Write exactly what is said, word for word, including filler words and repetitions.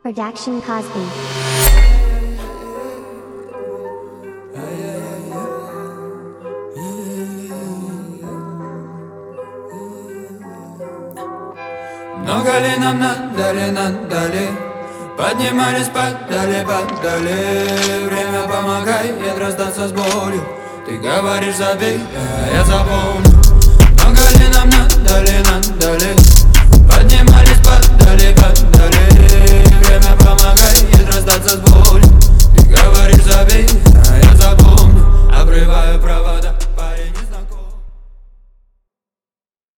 Production Cosby. Много ли нам надали, надали, поднимались, падали, падали. Время помогает расстаться с болью. Ты говоришь забей, а я запомню. Много ли нам надали, надали, поднимались, падали, падали.